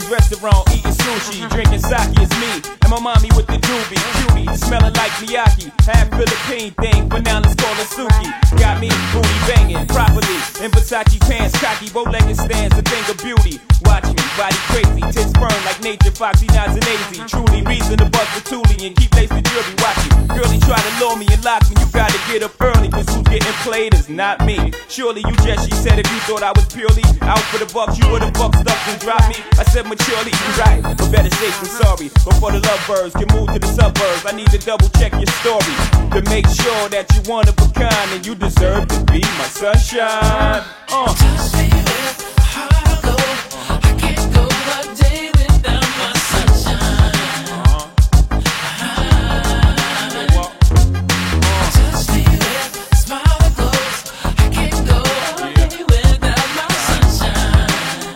Chinese restaurant, eating sushi, drinking sake is me, and my mommy with the doobie, cutie, smelling like Miyake, half Philippine thing, but now let's call her Suki. Got me booty banging properly, in Versace pants, cocky, bow-legged stands, a thing of beauty. Watch me, body crazy, tits firm like nature, foxy, nods and lazy. Truly reason to bust the toolie and keep lace the jewelry. Watch it, girlie try to lure me and lock me. You gotta get up early, cause who's getting played is not me. Surely you just, she said, if you thought I was purely out for the bucks, you would've fucked stuff and dropped me. I said maturely, you right, but better safe than sorry. Before the lovebirds can move to the suburbs, I need to double check your story to make sure that you one of a kind and you deserve to be my sunshine. Touch me with a heart of gold. I can't go a day without my sunshine. Touch me with a smile that glows. I can't go a day without my sunshine.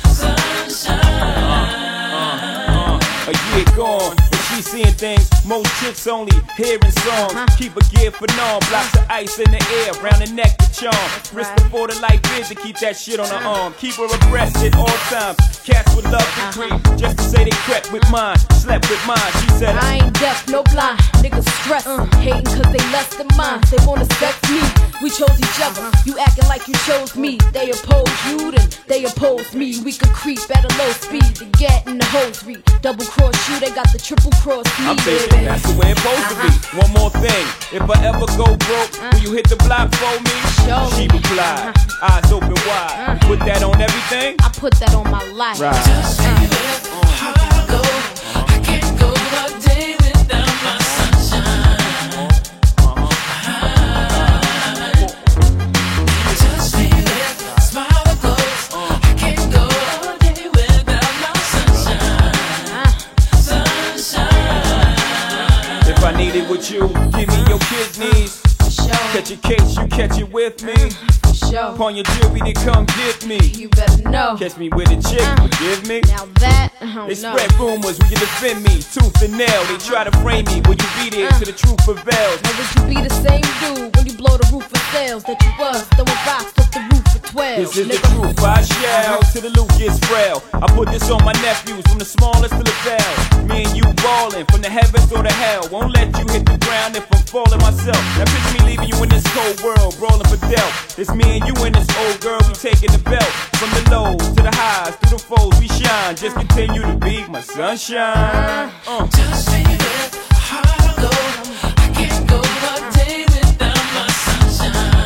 A year gone, and she seeing things most chicks only hearing songs. Keep a gear for norm, blocks of ice in the air, round the neck to charm. Wrist before the light vision, keep that shit on her arm. Keep her abreast at all times. Cats would love to creep, just to say they crept with mine, slept with mine. She said I ain't deaf, no blind. Niggas stress, hating cause they less than mine. They wanna sex me, we chose each other. You acting like you chose me. They oppose you, then they oppose me. We could creep at a low speed to get in the hosiery. Double cross you, they got the triple cross me. I'm thinking that's the way it's supposed to be. One more thing, if I ever go broke, will you hit the block for me? Sure. She replied, eyes open wide. Put that on everything? I put that on my life. Right. Touch me with a heart of gold. I can't go a day without my sunshine. Touch me with a smile that glows. I can't go a day without my sunshine. Sunshine. If I need it with you, give me your kidneys. Catch a case, you catch it with me. Show. Upon your jewelry, they come get me. You better know. Catch me with a chick, forgive me. Now that, I don't They know. spread rumors, will you defend me? Tooth and nail, they try to frame me. Will you be there till the truth prevails? Now would you be the same dude when you blow the roof of sales that you was throwing rocks off the roof for 12? This is the truth, I shall, till the loot gets frail. I put this on my nephews, from the smallest to the veil. Me and you ballin', from the heavens or the hell. Won't let you hit the ground if I'm falling myself. Now picture me leaving you in this cold world, brawling for death. It's me and you and this old girl, we taking the belt. From the lows to the highs, through the foes we shine. Just continue to be my sunshine. Touch me with a heart of gold. I can't go a day without my sunshine.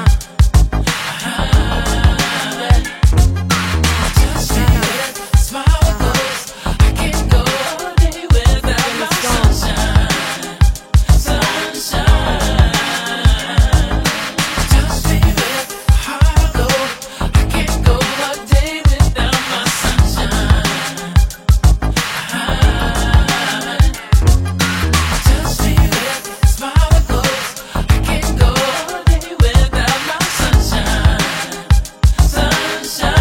Touch me with a smile that glows. I can't go a day without my sunshine. Sunshine. Touch me with a heart of gold. I can't go a day without my sunshine. Touch me with a smile that glows. I can't go a day without my sunshine. Sunshine.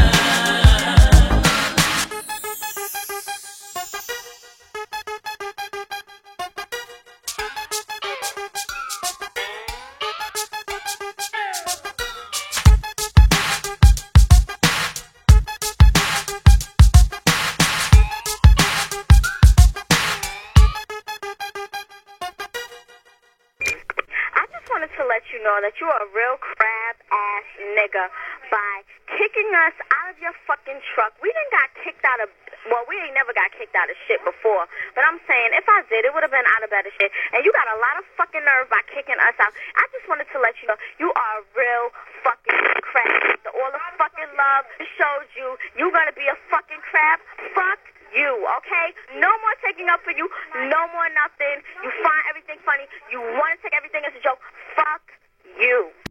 I just wanted to let you know that you are a real crab-ass nigga by kicking us out of your fucking truck. We done got kicked out of, well, we ain't never got kicked out of shit before. But I'm saying, if I did, it would have been out of better shit. And you got a lot of fucking nerve by kicking us out. I just wanted to let you know, you are a real fucking crab. After all the fucking love it showed you, you gonna be a fucking crab? Fuck you, okay? No more taking up for you. No more nothing. You find everything funny. You want to take everything as a joke. Fuck you.